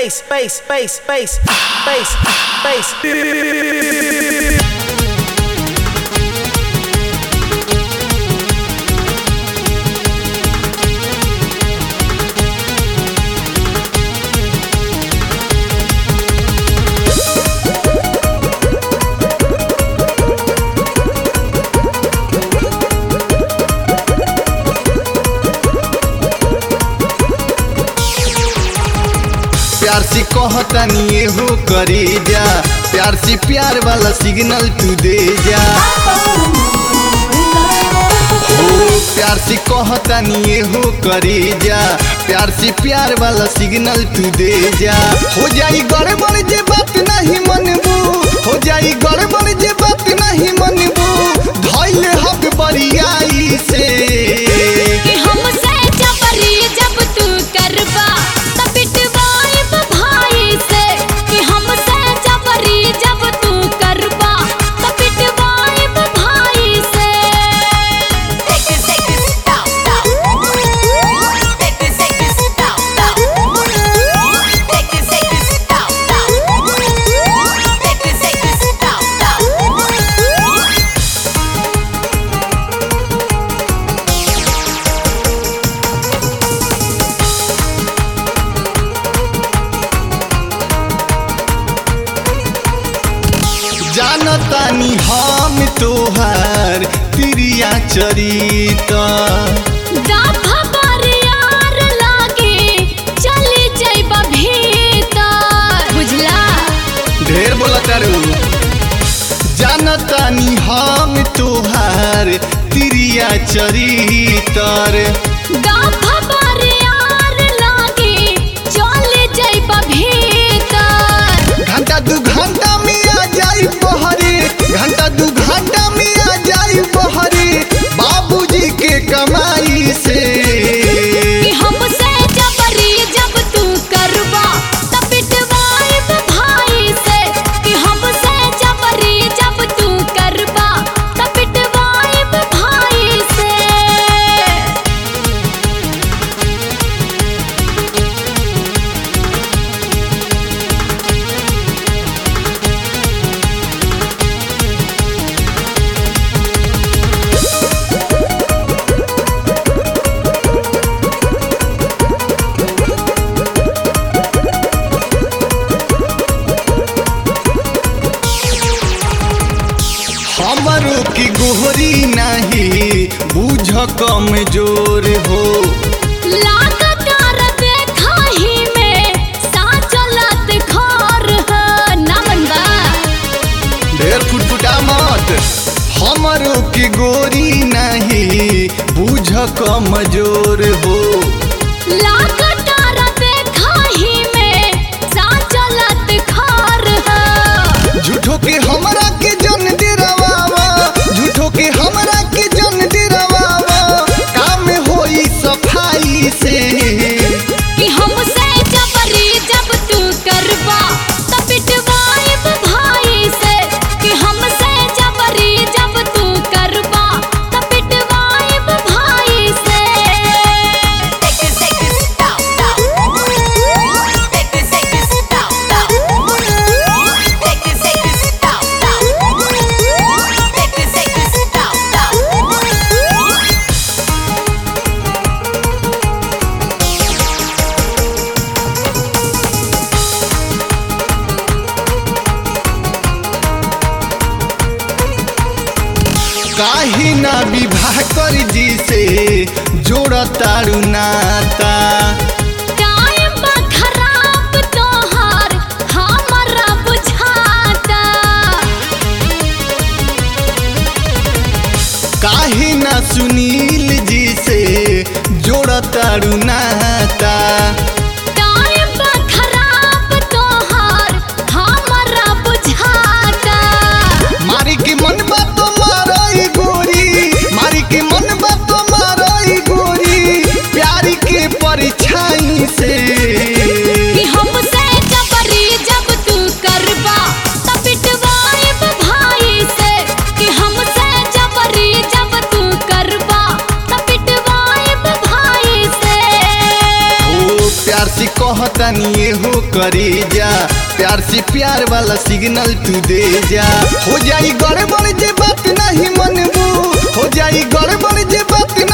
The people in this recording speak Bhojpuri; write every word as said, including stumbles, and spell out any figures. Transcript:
bass, bass, bass, bass, bass, bass. प्यार से कहतानी ये हो करी जा, प्यार से प्यार वाला सिग्नल तू दे जा। हो प्यार से कहतानी ये हो करी जा, प्यार से प्यार वाला सिग्नल तू दे जा। हो जाई गड़बड़ जे बात नहीं मनबू, हो जाई गड़बड़ जे बात नहीं मनबू, धइले हक बरियाई से कि हमसे जबरी जब तू करबा जानतानी हम तोहार प्रिया चरिता ढेर बोला तारू। जानतानी हम तोहार प्रिया चरितर घंटा दू घंटा में आ जाई बहरे, घंटा दू घंटा में आ जाई बहरे, बाबूजी के कमाई से कि हमसे जबरी जब तू करबा तब पिटवाइब भाई से। कि हमसे जबरी जब तू करबा तब पिटवाइब भाई से। हमरो की गोहरी नहीं बुझ कमजोर हो, लागतार देखाही में साचलत घर है ना बनबा। ढेर फुटफुटा मत। हमरो की गोरी नहीं बुझ कमजोर हो, लागतार देखाही में साचलत घर है। झूठो के हमरा के जन दिरवावा, झूठो के हमरा के जन दिरवावा, काम होई सफाई से कि हमसे जबरी जब तू करबा तब पिटवाइब भाई से। कि हमसे जबरी जब तू करबा तब पिटवाइब भाई से। काहे ना विवाह कर जी से जोड़ तारू नाता। टाइम बा खराब तोहार हमरा बुझाता। काहे ना सुनील जी से जोड़ तारू नाता। टाइम बा खराब तोहार हमरा बुझाता। मारी के मन बा तो मारई गोरी, मारी के मन बा तो मारई गोरी, प्यारी के परिछाई करी जा प्यार से प्यार वाला सिग्नल तू दे जा। हो जाई गड़बड़ जे बात नहीं मनबू, हो जाई गड़बड़ जे बात